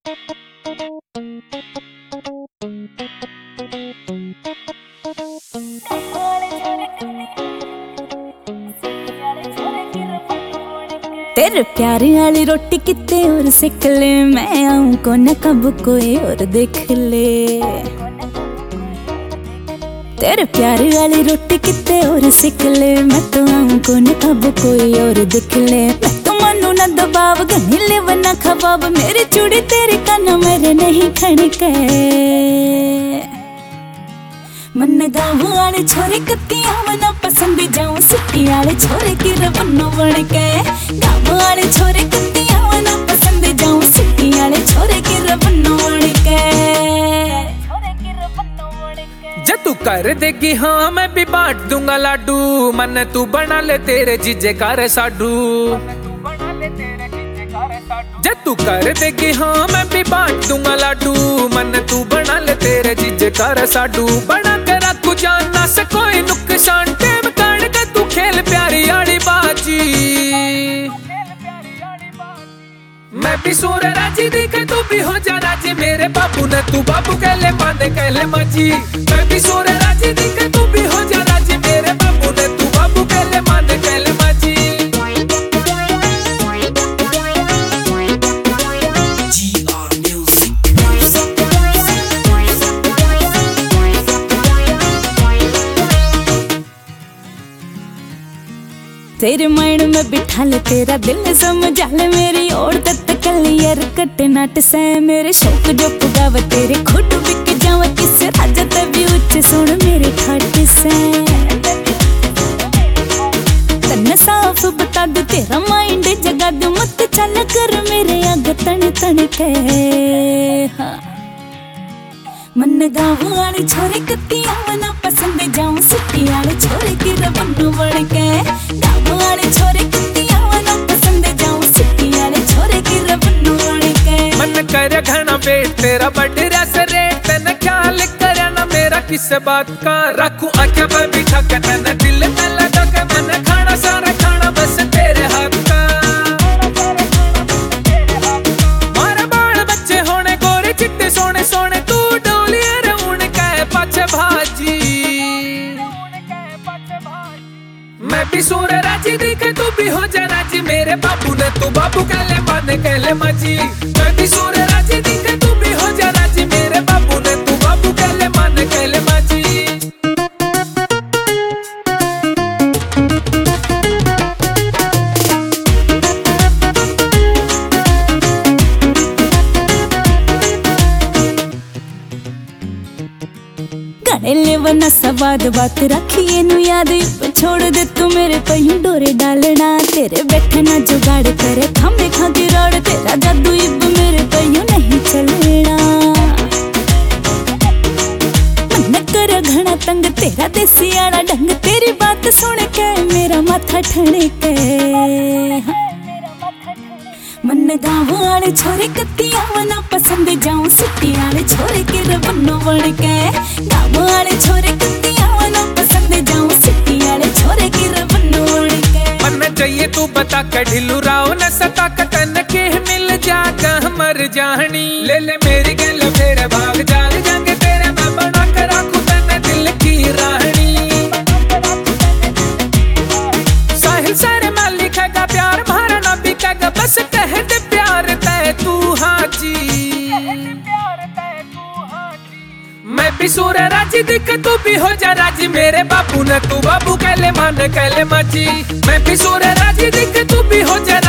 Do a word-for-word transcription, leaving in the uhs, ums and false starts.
तेरे प्यार वाली रोटी कितने और सिक ले, मैं आऊं को न कब कोई और देख ले। तेरे प्यार वाली रोटी कितने और सिक ले, मैं तो आऊं को न कब कोई और देख ले। मैं तो मनु न दबाव गनी ले वना खबाब, मेरी चूड़ी तेरे कान मेरे नहीं खड़के। मन गाँव वाले छोरे कत्तियां मना पसंद जाऊं, सिटी वाले छोरे की रवन्नो बन के। गाँव वाले छोरे कत्तियां मना पसंद जाऊं, सिटी वाले छोरे की रवन्नो बन के। जे तू कर देगी हाँ मैं भी बांट दूंगा लाडू, मन तू बना ले तेरे जीजे कार साडू। जे तू कर देगी हाँ मैं भी बांट दूंगा लाडू, मन तू बना ले तेरे जीजे कार साडू। बना कर रखू जानना से कोई नुकसान, टेम काट के तू खेल प्यारी आड़ी बाजी। मैं भी सूर राजी दिखे तू भी हो जा राजी, मेरे बाबू ने तू बाबू कहले माने कहले माजी। मैं भी सूर राजी दिखे तू भी हो जा राजी, मेरे बाबू ने तू बाबू कहले माने कहले माजी। तेरे माइंड में बिठा ले तेरा दिल समझा ले, मेरी और तत कलियर कट नाट से। मेरे शौक जो पुगाव तेरे खुद बिक जावा, किस राजा तभी उच्च सुन मेरे ठाट से। तन साफ बता दू तेरा माइंड जगा दू, मत चल कर मेरे आग तन तन के। हाँ मन गाँव वाले छोरे कत्तियां मना पसंद जाऊं, सिटी वाले छोरे की रवन्नो बन के। गाँव वाले छोरे कत्तियां मना पसंद जाऊं, सिटी वाले छोरे की रवन्नो बन के। मन कर घना पेट तेरा बड़ रस रेट, तन ख्याल करे ना मेरा किस बात का। रखू आँखें पर बिठा के तन दिल में लगा के, मन खाना सारा खाना बस तेरे हाथ का। मारे बाल बच्चे होने गोरे चिट्टे सोने सोने, तू डोलिया रऊन के पाछे भाजी। मैं भी सूर राजी दिखे तू भी हो जा राजी, मेरे बाबू ने तू बाबू कहले माने कहले माजी। मैं भी सूर राजी दिखे तू भी हो जा राजी, मेरे बाबू ने तू बाबू कहले माने कहले माजी। गड़े वना सवाद बात रखिए नु याद, छोड़ दे तू मेरे पहियों डोरे डालना। तेरे बैठना जुगाड़ करे खम्बे खा गिराड़, तेरा जादू इब मेरे पहियों नहीं चलना। मन कर घना तंग तेरा देसी आड़ा ढंग, तेरी बात सुन के मेरा माथा ठणके। मन गाँव वाले छोरे कत्तियां मना पसंद जाऊं, सिटी वाले छोरे की रवन्नो बन के। गाँव वाले छोरे कत्तियां मना पसंद जाऊं, सिटी वाले छोरे की रवन्नो बन के। मन चाहिए तू बता के ढिलू राव न सता के, तन के मिल जागा मर जानी। ले ले मेरी गल मेरे भाग जाग जाएंगे तेरे, मैं बना कर रखू तन दिल की रानी। साहिल सारे माल लिखेगा प्यार भरा ना बिकेगा, बस कह दे प्यार तय तू हाजी। मैं भी सूर राजी दिखे तू भी हो जा राजी, मेरे बाबू ने तू बाबू कहले माने कहले माजी। मैं भी सूर राजी दिखे तू भी हो जा